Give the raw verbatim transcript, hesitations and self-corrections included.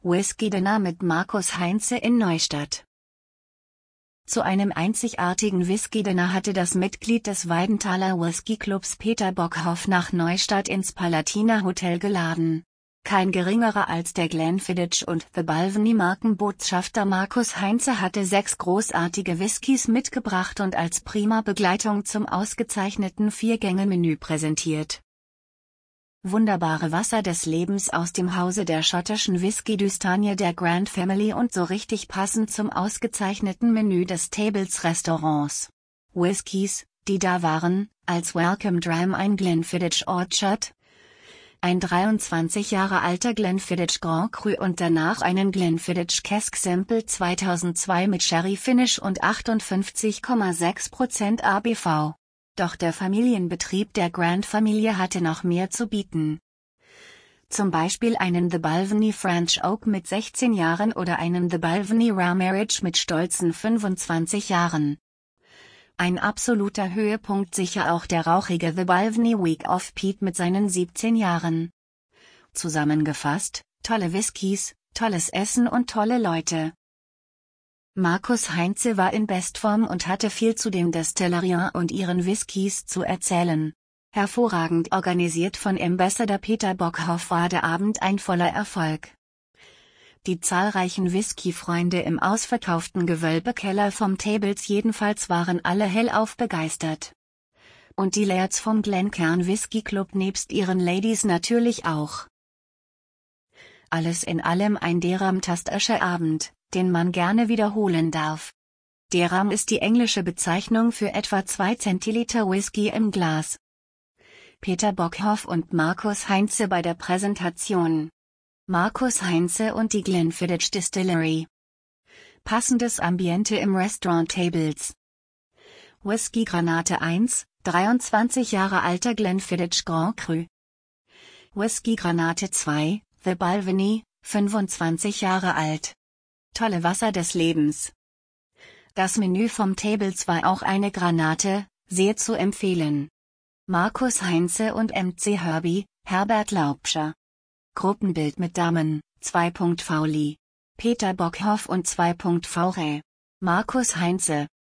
Whisky-Dinner mit Markus Heinze in Neustadt. Zu einem einzigartigen Whisky-Dinner hatte das Mitglied des Weidenthaler Whisky-Clubs Peter Bockhoff nach Neustadt ins Palatina Hotel geladen. Kein geringerer als der Glenfiddich und The Balvenie Markenbotschafter Markus Heinze hatte sechs großartige Whiskys mitgebracht und als prima Begleitung zum ausgezeichneten Vier-Gänge-Menü präsentiert. Wunderbare Wasser des Lebens aus dem Hause der schottischen Whisky-Düstanie der Grand Family und so richtig passend zum ausgezeichneten Menü des Tables Restaurants. Whiskys, die da waren, als Welcome Dram ein Glenfiddich Orchard, ein dreiundzwanzig Jahre alter Glenfiddich Grand Cru und danach einen Glenfiddich Cask Simple zweitausendzwei mit Sherry Finish und achtundfünfzig Komma sechs Prozent A B V. Doch der Familienbetrieb der Grant-Familie hatte noch mehr zu bieten. Zum Beispiel einen The Balvenie French Oak mit sechzehn Jahren oder einen The Balvenie Rare Marriage mit stolzen fünfundzwanzig Jahren. Ein absoluter Höhepunkt sicher auch der rauchige The Balvenie Week of Peat mit seinen siebzehn Jahren. Zusammengefasst, tolle Whiskys, tolles Essen und tolle Leute. Markus Heinze war in Bestform und hatte viel zu dem Destillerien und ihren Whiskys zu erzählen. Hervorragend organisiert von Ambassador Peter Bockhoff war der Abend ein voller Erfolg. Die zahlreichen Whisky-Freunde im ausverkauften Gewölbekeller vom Tables jedenfalls waren alle hellauf begeistert. Und die Lairds vom Glencairn Whisky Club nebst ihren Ladies natürlich auch. Alles in allem ein deramtastischer Abend, den man gerne wiederholen darf. Deram ist die englische Bezeichnung für etwa zwei Zentiliter Whisky im Glas. Peter Bockhoff und Markus Heinze bei der Präsentation. Markus Heinze und die Glenfiddich Distillery. Passendes Ambiente im Restaurant Tables. Whisky Granate eins, dreiundzwanzig Jahre alter Glenfiddich Grand Cru. Whisky Granate zwei, The Balvenie, fünfundzwanzig Jahre alt. Tolle Wasser des Lebens. Das Menü vom Tables war auch eine Granate, sehr zu empfehlen. Markus Heinze und M C Herbie, Herbert Laubscher. Gruppenbild mit Damen, zwei V Li. Peter Bockhoff und zwei V Re. Markus Heinze.